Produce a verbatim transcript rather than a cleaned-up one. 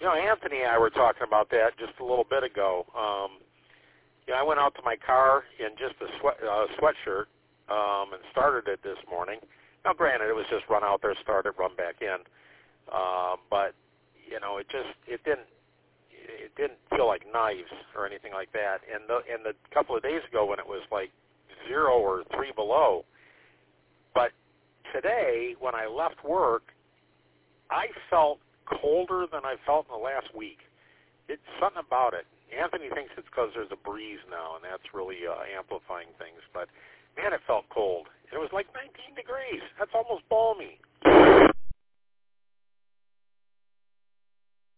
You know, Anthony and I were talking about that just a little bit ago. Um, you know, I went out to my car in just a sweat, uh, sweatshirt um, and started it this morning. Now, granted, it was just run out there, start it, run back in. Uh, but, you know, it just, it didn't, it didn't feel like knives or anything like that. And the, and the couple of days ago when it was like zero or three below. But today, when I left work, I felt colder than I felt in the last week. It's something about it. Anthony thinks it's because there's a breeze now, and that's really uh, amplifying things. But, man, it felt cold. It was like nineteen degrees. That's almost balmy.